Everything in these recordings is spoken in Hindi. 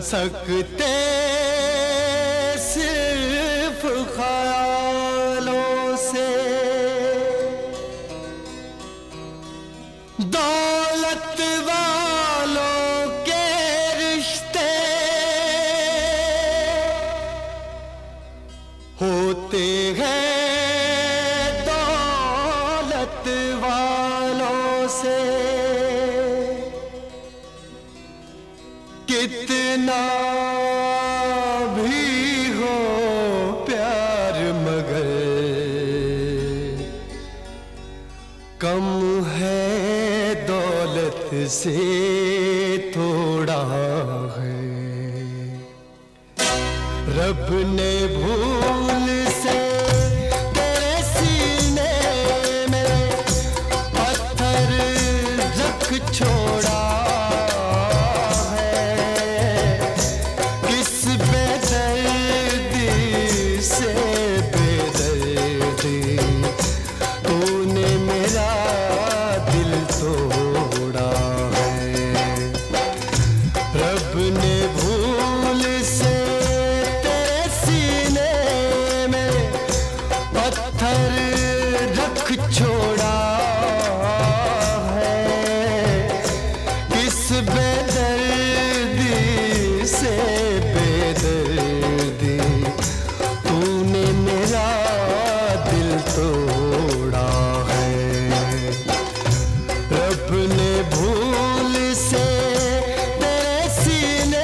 सकते सिर्फ ख्यालों से, दौलत वालों के रिश्ते होते हैं दौलत वालों से। कितना भी हो प्यार मगर कम है दौलत से थोड़ा है। रब ने भूल से तेरे सीने में पत्थर रख छोड़ा छोड़ा है। किस बेदर्दी से बेदर्दी तूने मेरा दिल तोड़ा है। रब ने भूल से तेरे सीने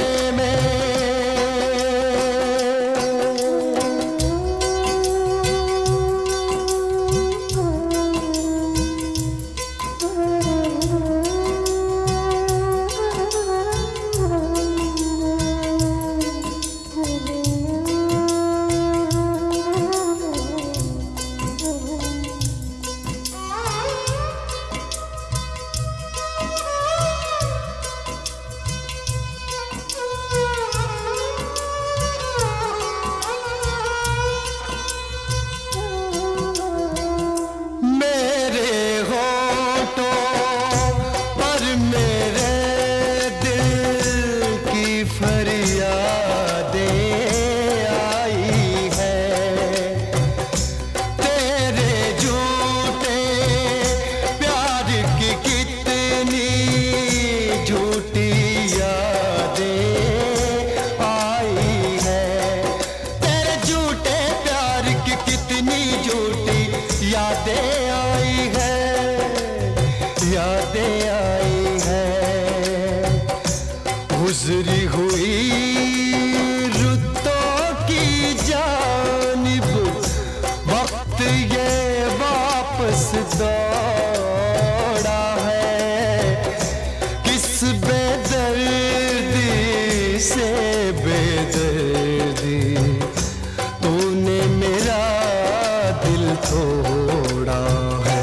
यादें आई है। गुजरी हुई रुतों की जानिब वक्त ये वापस दौड़ा है। किस बेदर्दी से बेदर्दी तूने मेरा दिल तोड़ा है।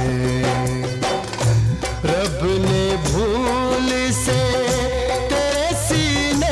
रब ने भूल से तेरे सीने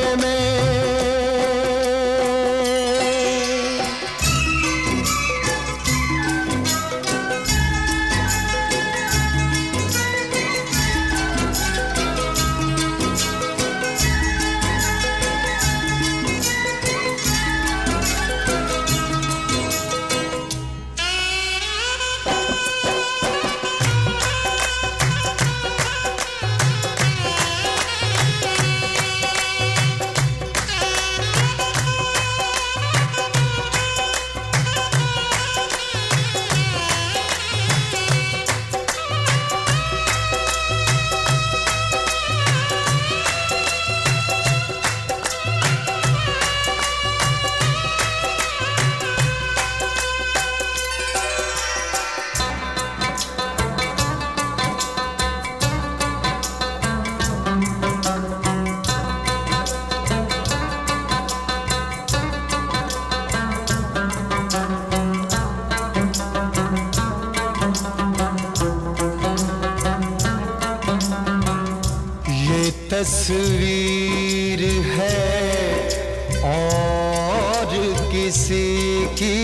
तस्वीर है और किसी की,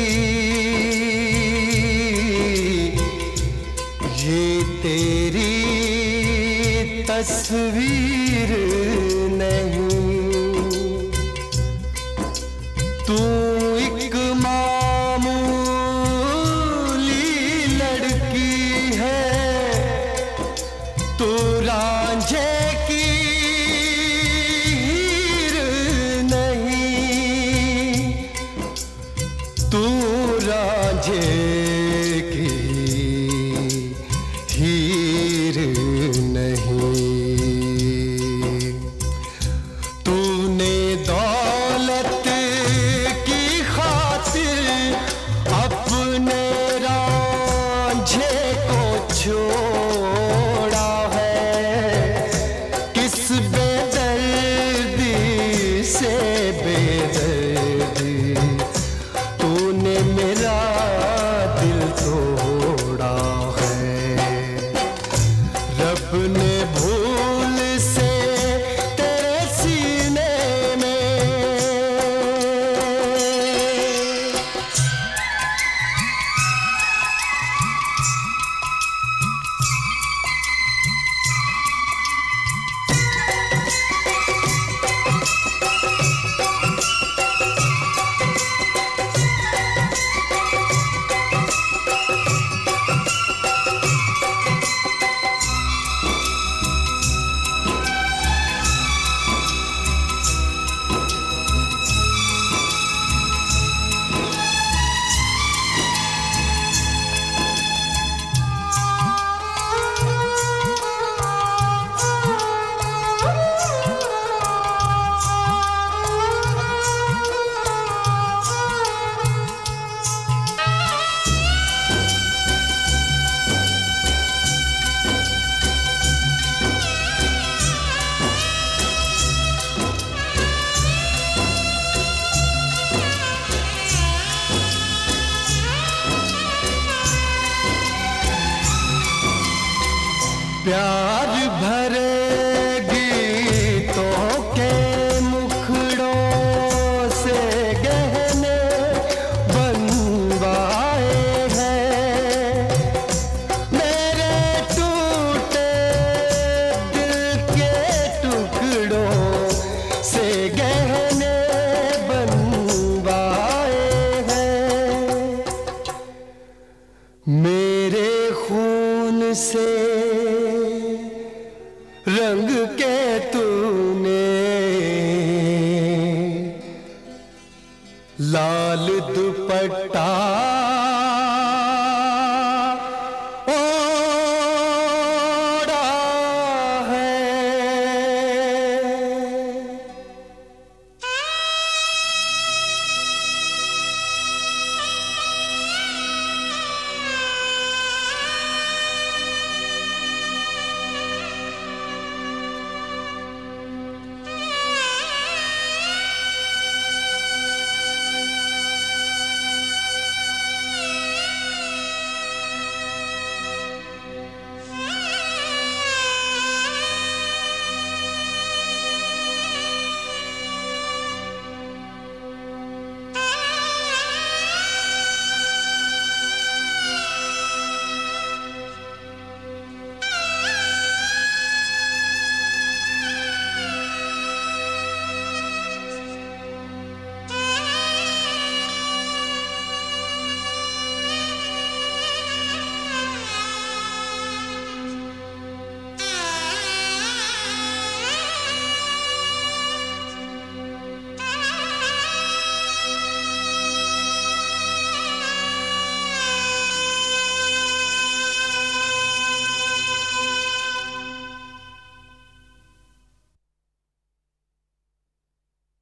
ये तेरी तस्वीर नहीं। रांझे की हीर नहीं। तूने दौलत की खातिर अपने रांझे को छोड़ा है। किस बेदर्दी से बेदर्दी तूने मेरा दिल तोड़ा है। रब ने भूल से तेरे सीने में प्यार भरे गीतों के मुखड़ों से गहने बनवाए हैं। मेरे टूटे दिल के टुकड़ों से गहने बनवाए हैं। मेरे खून से रंग के तूने लाल दुपट्टा